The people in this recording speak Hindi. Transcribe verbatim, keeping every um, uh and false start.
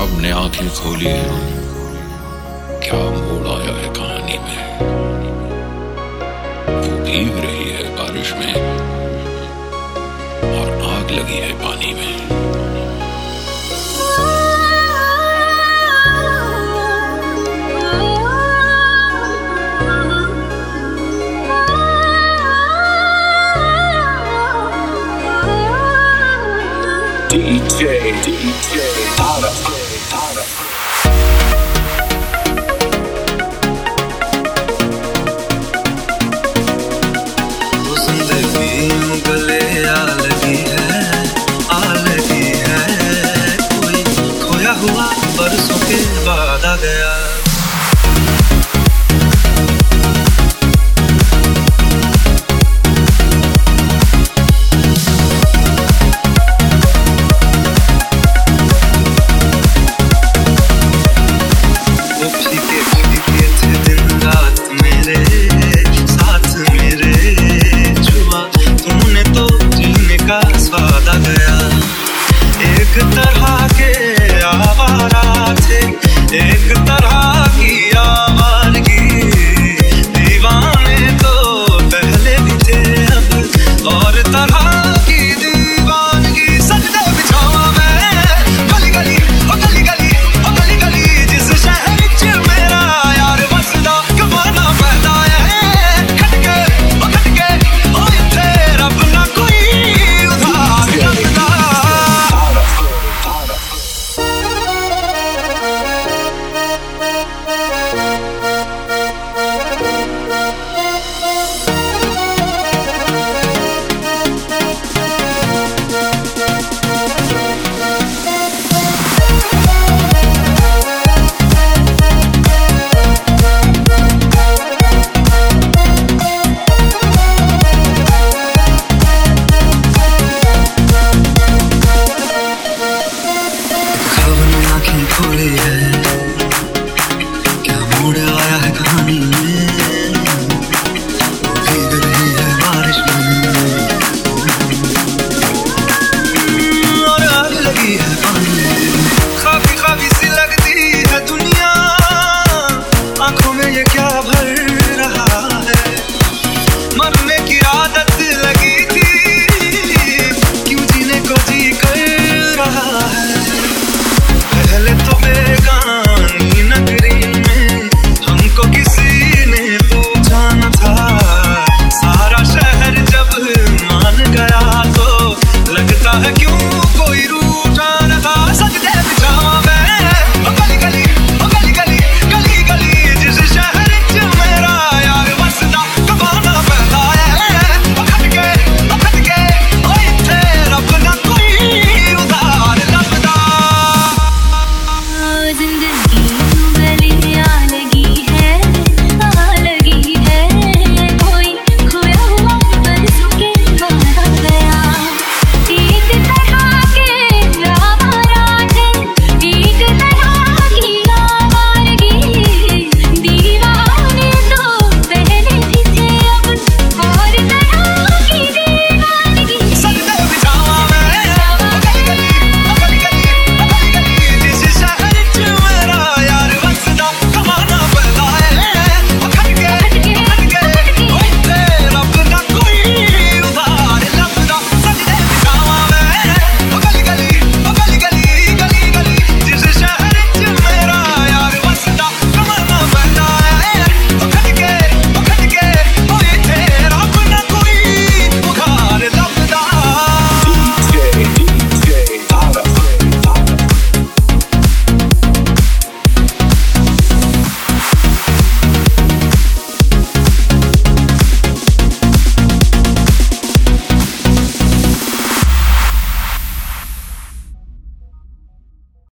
अब ने आंखें खोली है, क्या मोड़ आया है कहानी में। वो भीग रही है बारिश में और आग लगी है पानी में। D J, D J, Tara, Tara. वो जिंदगी गले आ लगी है, आ लगी है। कोई खोया हुआ बरसों के बाद आ गया। एक तरह के आवारा थे, एक तरह की आवारगी। दीवाने तो पहले भी थे, अब और तरह की दीवानगी। सजदे बिछावा मैं गली गली ओ गली गली ओ गली गली, जिस शहर च मेरा यार बसदा। कमाना पैदा है खटके ओ खटके ओ इत्थे रब ना कोई उधार करदा। खोली है, क्या मोड़ आया है कहानी में। वो भीग रही है बारिश में और आग लगी है पानी में। खाबी खाबी सी लगती है दुनिया, आंखों में ये क्या भर रहा है। मरने की आदत लगी थी, क्यों जीने को जी कर रहा है। पहले तो बेगानी नगरी में हमको किसी ने पूछा न था। सारा शहर जब मान गया तो लगता है क्यों कोई रू